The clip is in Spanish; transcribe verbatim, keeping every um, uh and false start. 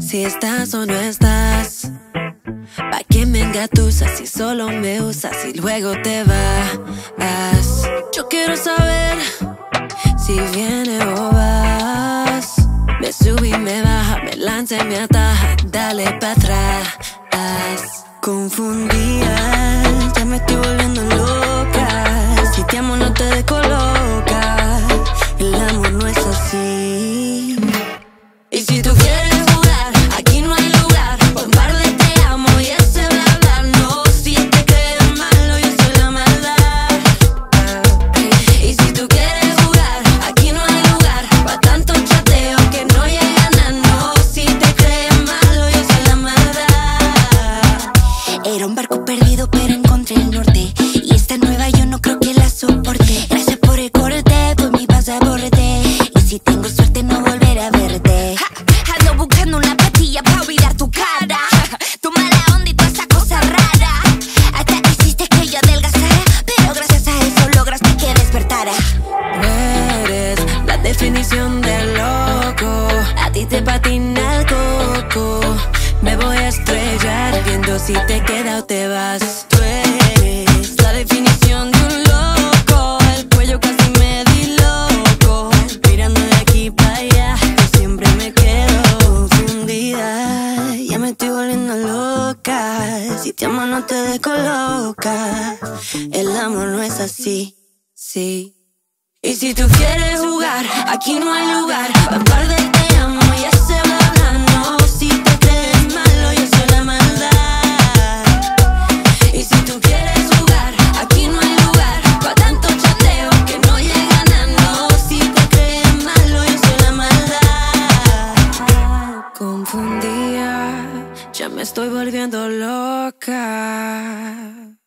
si estás o no estás. ¿Pa' qué me engatusas si solo me usas y luego te vas? Yo quiero saber si viene o vas. Me sube y me baja, me lanza y me ataja, dale pa' atrás. Confundida, ya me estoy volviendo loca. Si te amo no te descoloca. El amor no es así. Y si tú quieres jugar, aquí no hay lugar. Un par de te amo y ese bla bla. No, si te crees malo, yo soy la maldad. Y si tú quieres jugar, aquí no hay lugar. Pa' tanto chateo que no llegan a no. Si te crees malo, yo soy la maldad. Era un barco perdido pero encontré el norte. Y esta nueva yo no creo que la soporte. Gracias por el corte, pues mi pasaporte. Y si tengo suerte no volveré a verte. Ja, ando buscando una pastilla pa' olvidar tu cara. Tu mala onda y toda esa cosa rara. Hasta hiciste que yo adelgazara, pero gracias a eso lograste que despertara. Eres la definición de loco. A ti te patina el coco. Me voy a estrellar viendo si te queda o te vas. Tú eres la definición de un loco. El cuello casi me di loco. Mirando de aquí para allá, yo siempre me quedo confundida. Ya me estoy volviendo loca. Si te amo no te descoloca. El amor no es así, sí. Y si tú quieres jugar, aquí no hay lugar. Un par de te amo y ese bla bla. No, si te crees malo, yo soy la maldad. Y si tú quieres jugar, aquí no hay lugar. Pa' tanto chateo que no llegan a no. Si te crees malo, yo soy la maldad. Confundida, ya me estoy volviendo loca.